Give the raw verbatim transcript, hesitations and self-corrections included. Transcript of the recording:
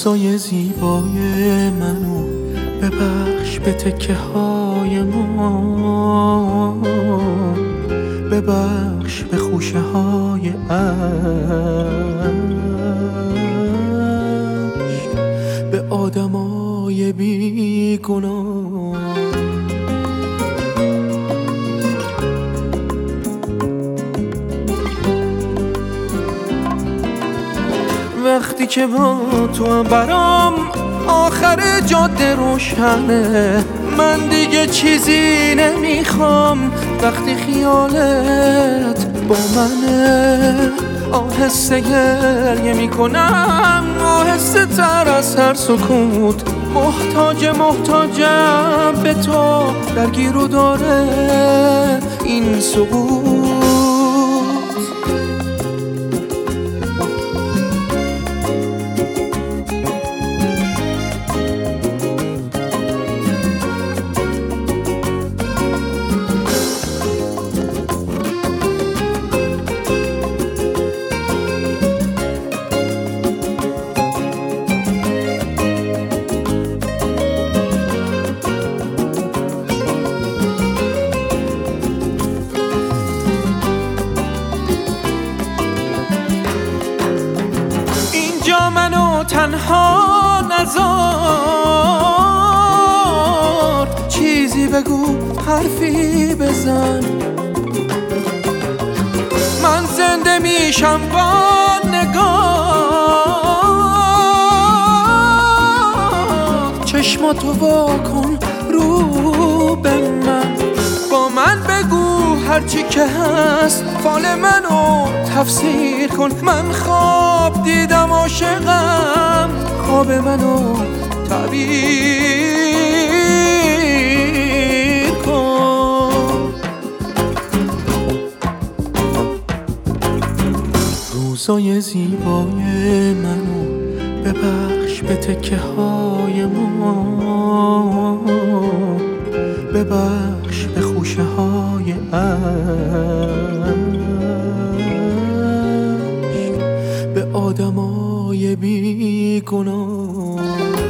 روزای زیبای منو ببخش به تکه های ما، ببخش به خوشه های عشق، به آدمای بیگناه. وقتی که با تو هم برام آخر جاده روشنه، من دیگه چیزی نمیخوام وقتی خیالت با منه. آهسته گریه میکنم، آهسته تر از هر سکوت، محتاج محتاجم به تو، درگیر و داره این سکوت. منو تنها نذار، چیزی بگو، حرفی بزن، من زنده میشم با نگاه. چشماتو واکن رو به من، با من بگو هرچی که هست، فال منو تفسیر کن. من خواب دیدم عاشقم، خواب منو تعبیر کن. روزای زیبای منو ببخش به تکه های ما، ببخش به خوشه های عشق، به آدمای بیگناه.